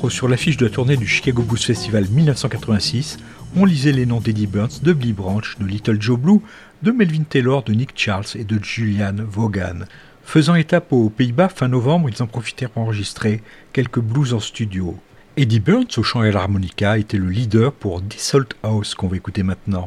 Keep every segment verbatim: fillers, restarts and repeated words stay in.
octobre, sur l'affiche de la tournée du Chicago Blues Festival dix-neuf cent quatre-vingt-six, on lisait les noms d'Eddie Burns, de Billy Branch, de Little Joe Blue, de Melvin Taylor, de Nick Charles et de Julian Vaughan. Faisant étape aux Pays-Bas fin novembre, ils en profitèrent pour enregistrer quelques blues en studio. Eddie Burns, au chant et à l'harmonica, était le leader pour This Old House qu'on va écouter maintenant.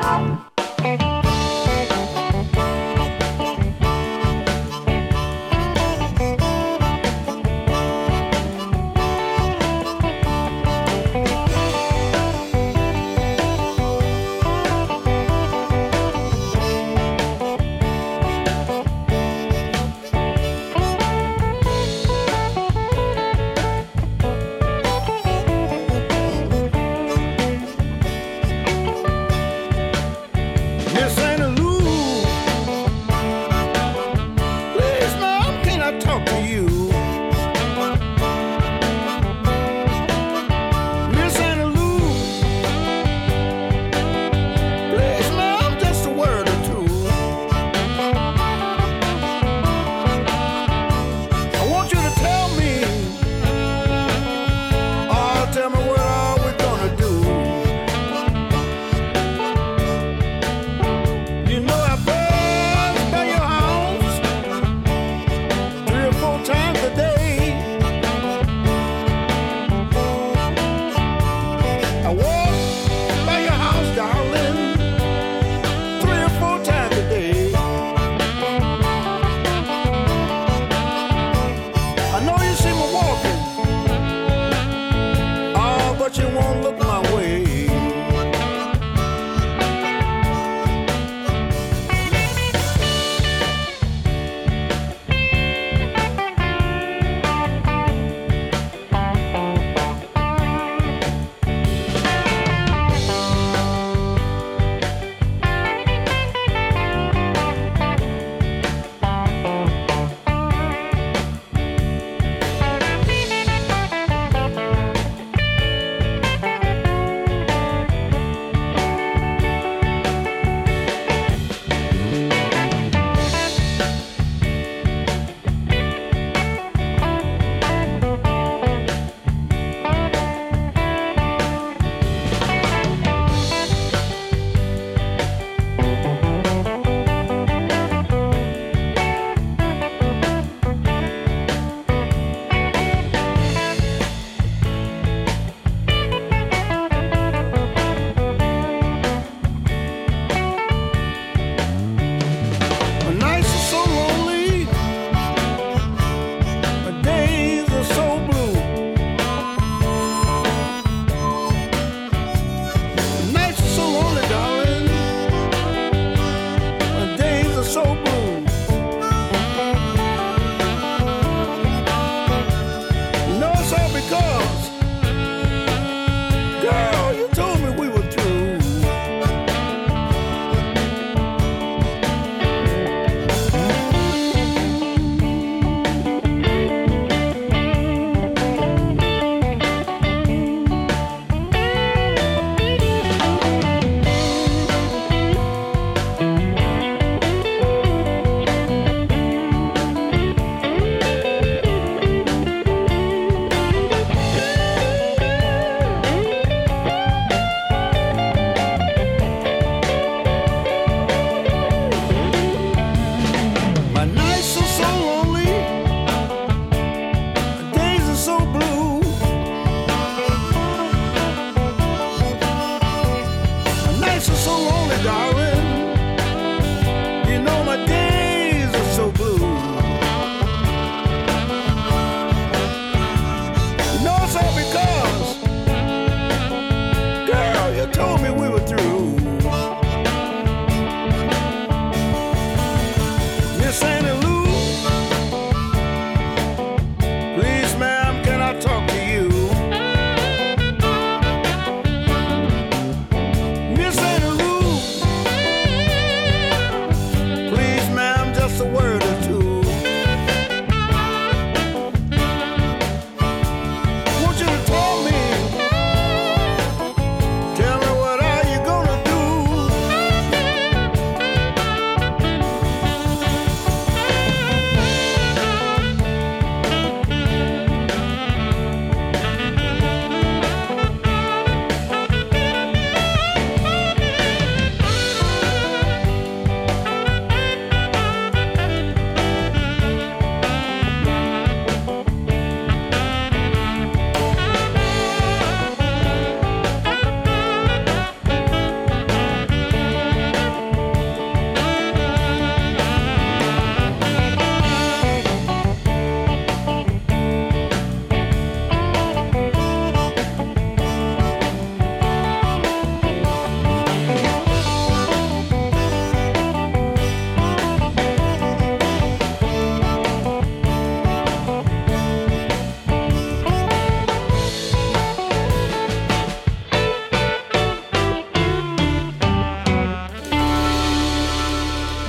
Miss Annie Lou, please, ma'am.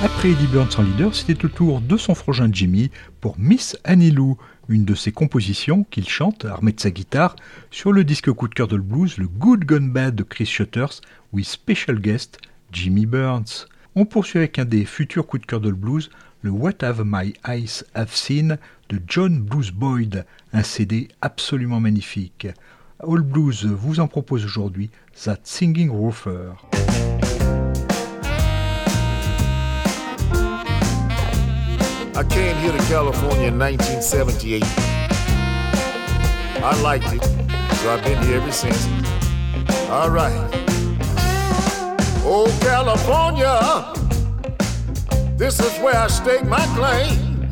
Après Eddie Burns en leader, c'était au tour de son frangin Jimmy pour Miss Annie Lou, une de ses compositions qu'il chante, armé de sa guitare, sur le disque coup de cœur de le blues, le Good Gun Bad de Chris Shutters, with special guest Jimmy Burns. On poursuit avec un des futurs coups de cœur de le blues, le What Have My Eyes Have Seen de John Blues Boyd, un C D absolument magnifique. All Blues vous en propose aujourd'hui That Singing Roofer. I came here to California in nineteen seventy-eight. I liked it, so I've been here ever since. All right. Oh, California, this is where I stake my claim.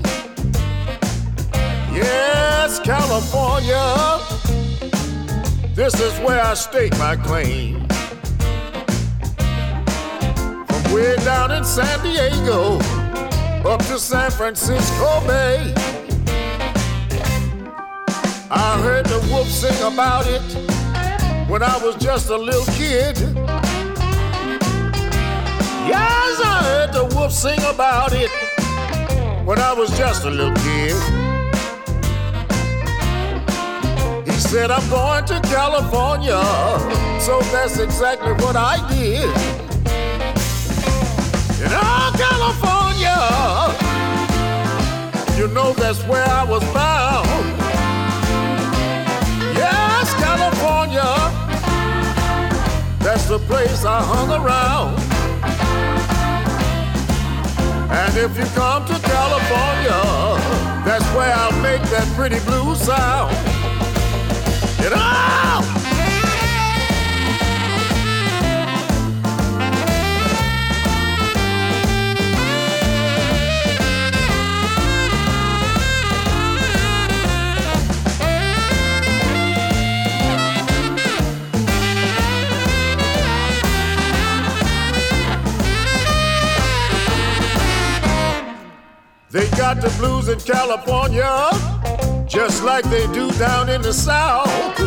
Yes, California, this is where I stake my claim. From way down in San Diego up to San Francisco Bay, I heard the Wolf sing about it when I was just a little kid. Yes, I heard the Wolf sing about it when I was just a little kid. He said, I'm going to California, so that's exactly what I did. And oh, California, you know that's where I was bound. Yes, California, that's the place I hung around. And if you come to California, that's where I'll make that pretty blues sound. Get out! They got the blues in California, just like they do down in the South.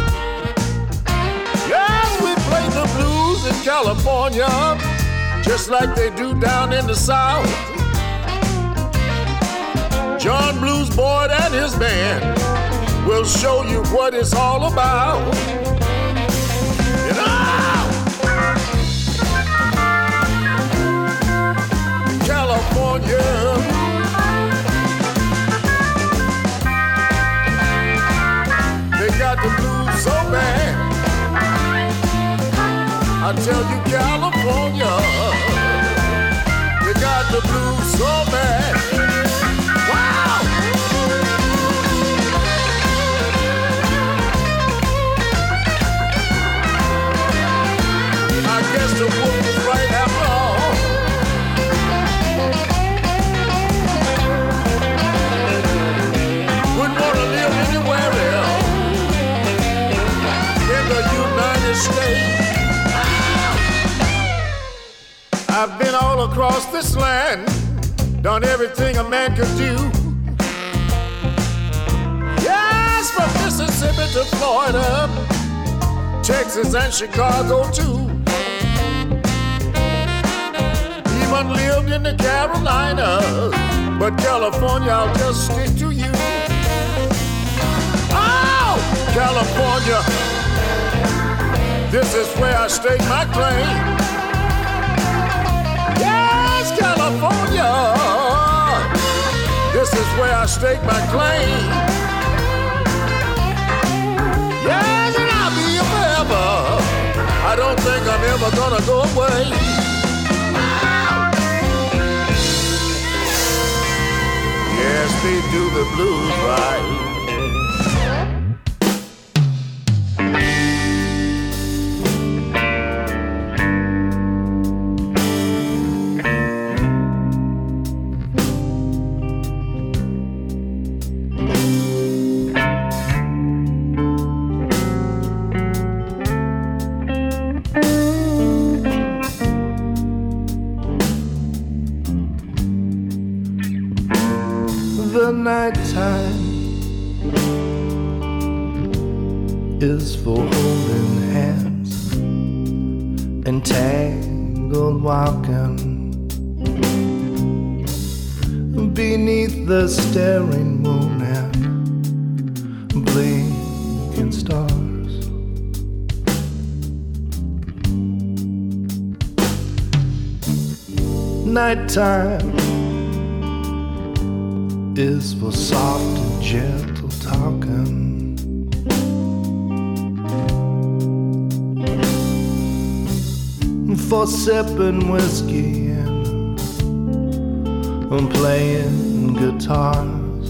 Yes, we play the blues in California, just like they do down in the South. John Blues Boyd and his band will show you what it's all about. You know, California, got the blues so bad. I tell you, California, you got the blues so bad. Wow! I guess the wolf was right after all. Wouldn't want to live anywhere else in the United States. I've been all across this land, done everything a man could do. Yes, from Mississippi to Florida, Texas and Chicago too. Even lived in the Carolinas, but California, I'll just stick to you. Oh, California, this is where I stake my claim. Yes, California, this is where I stake my claim. Yes, and I'll be here forever. I don't think I'm ever gonna go away. Yes, they do the blues right. Nighttime is for holding hands and tangled walking. beneath the staring moon and blinking stars. Nighttime is for soft and gentle talking, for sipping whiskey and, and playing guitars.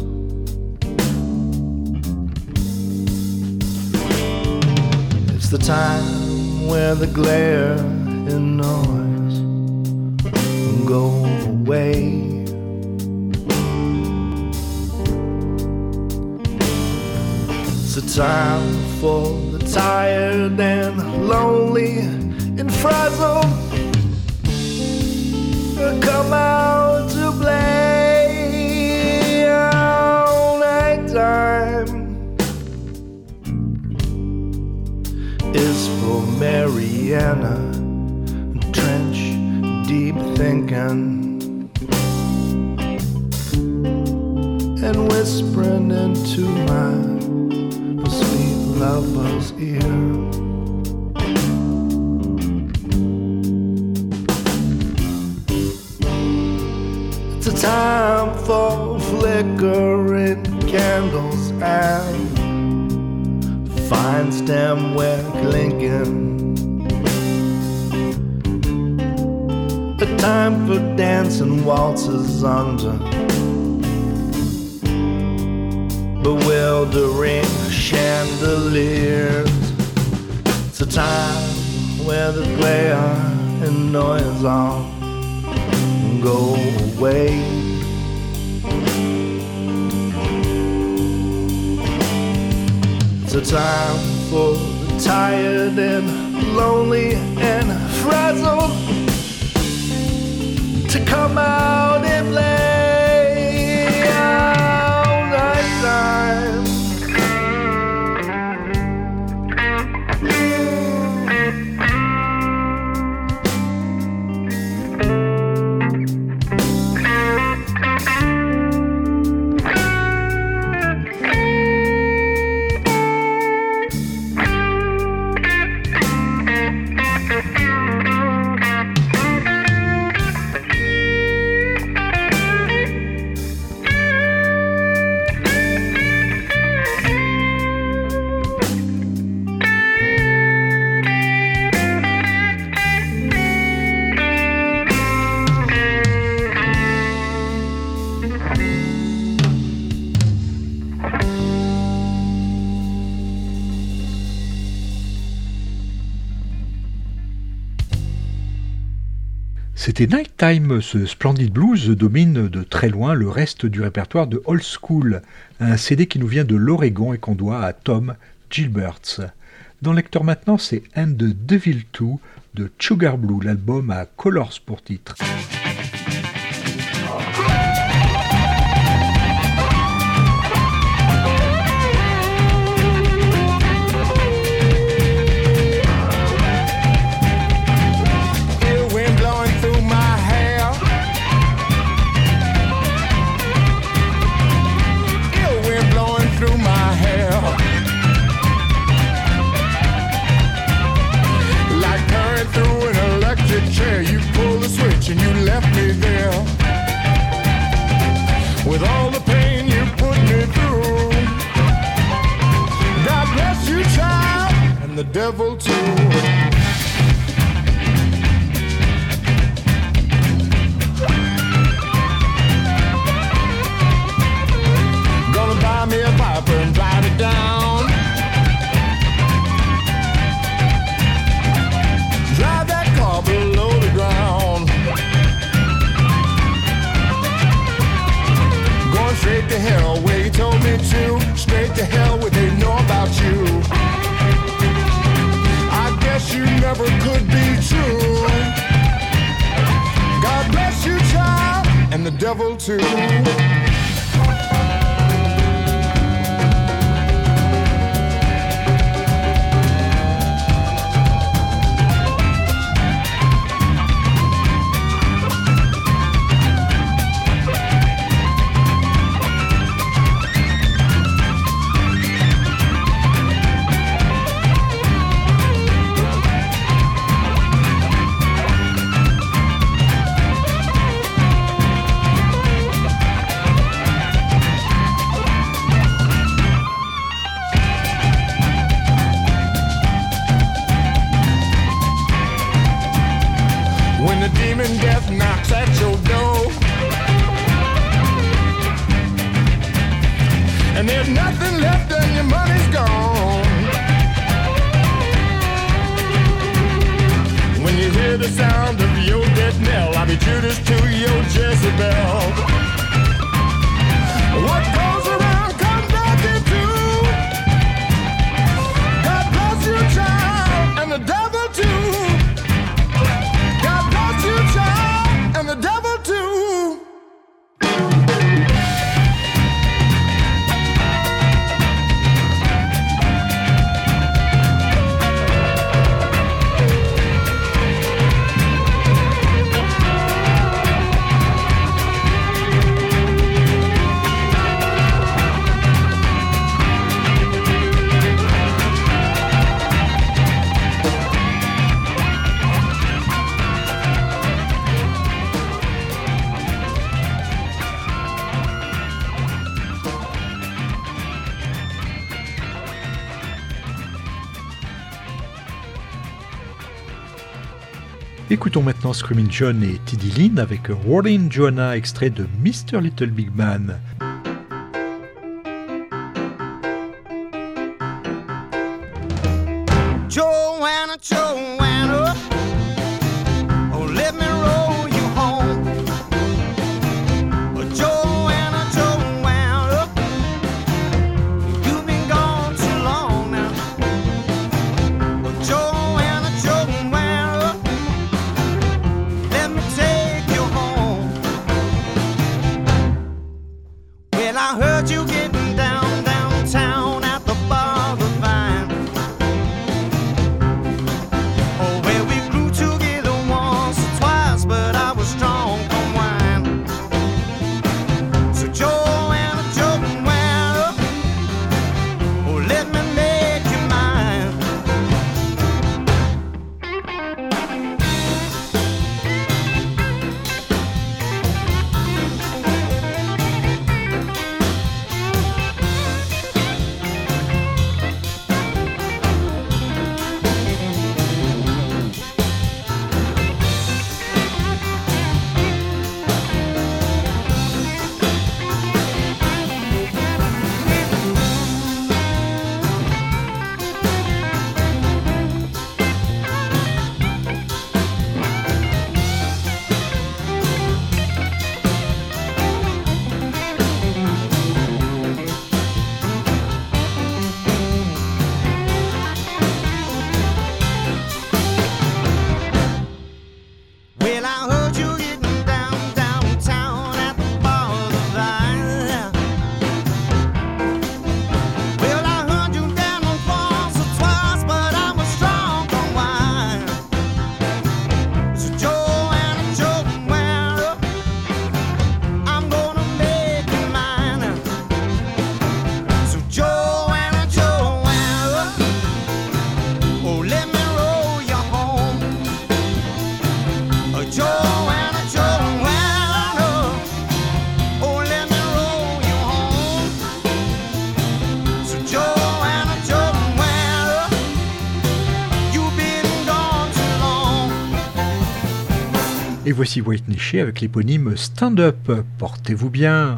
It's the time where the glare and noise go away. It's the time for the tired and lonely and frazzled come out to play. All night time is for Mariana, trench deep thinking and whispering into my sweet lover's ear. It's a time for flickering candles and fine stemware clinking. A time for dancing waltzes under bewildering chandeliers. It's a time where the glare and noise all go away. It's a time for the tired and lonely and frazzled to come out and play all night time. C'était Nighttime, ce splendide blues domine de très loin le reste du répertoire de Old School, un C D qui nous vient de l'Oregon et qu'on doit à Tom Gilberts. Dans le lecteur maintenant, c'est And the Devil two de Sugar Blue, l'album à Colors pour titre. You pulled the switch and you left me there with all the pain you put me through. God bless you, child, and the devil too. Gonna buy me a piper and drive it down. Drive that car below the ground. Going straight to hell where you told me to. Straight to hell where they know about you. I guess you never could be true. God bless you, child, and the devil too. demon death knocks at your door. And there's nothing left and your money's gone. When you hear the sound of your death knell, I'll be Judas to your Jezebel. What goes around comes back into. God bless you, child, and the devil too. God bless you, child, and the devil too. Écoutons maintenant Screaming John et Tiddy Lynn avec Rollin' Joanna, extrait de mister Little Big Man. Joanna, Joanna, oh, let me roll you home. Oh, Joanna, Joanna, you've been gone too long now. Oh, Joanna, Joanna, let me take you home. Well, I heard you getting down downtown at the bar of Vine. Oh, well, we grew together once or twice, but I was strong on wine. So Joanna, Joanna, oh, let me make you mine. Well, I heard you getting down downtown at the bar of the Vine. Well, I heard you down on once or twice, but I was strong on wine. So Joanna, Joanna, I'm gonna make you mine. So Joanna, Joanna, oh, let me roll you home. Oh, Joanna, Joanna, oh, let me roll you home. So Joanna, Joanna, you've been gone too long. Et voici Whitney Shea avec l'éponyme Stand Up. Portez-vous bien.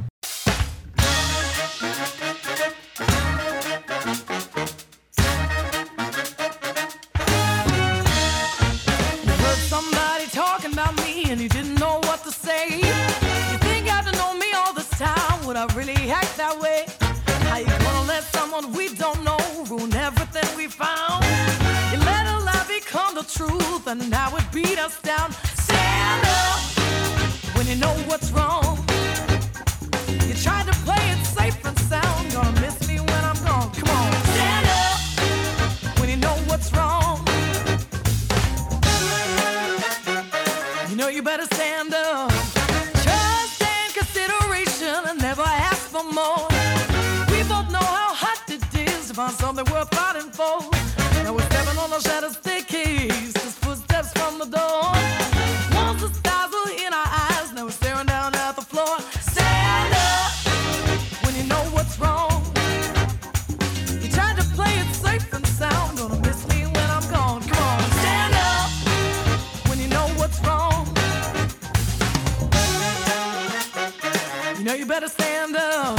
Heard somebody talking about me and you didn't know what to say. You think after knowing me all this time, would I really act that way? How you gonna let someone we don't know ruin everything we found? You let a lie become the truth and now it beat us down. Stand up when you know what's wrong. You tried to play it safe and sound. Gonna miss me when I'm gone. Come on, stand up when you know what's wrong. You know you better stand up. Trust and consideration and never ask for more. We both know how hot it is to find something worth fighting for. Now we're stepping on the shadows staircase, just footsteps from the door. Once the stars were in our eyes, now we're staring down at the floor. Stand up when you know what's wrong. You tried to play it safe and sound. Gonna miss me when I'm gone. Come on, stand up when you know what's wrong. you better stand up.